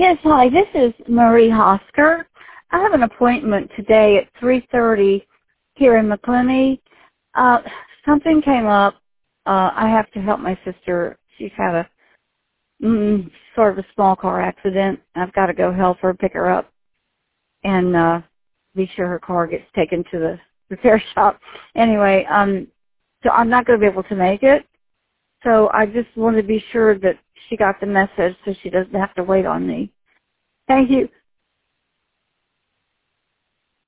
Yes, hi, this is Marie Hosker. I have an appointment today at 3:30 here in McClenny. Something came up. I have to help my sister. She's had a sort of a small car accident. I've got to go help her, pick her up, and be sure her car gets taken to the repair shop. Anyway, so I'm not going to be able to make it. So I just want to be sure that she got the message so she doesn't have to wait on me. Thank you.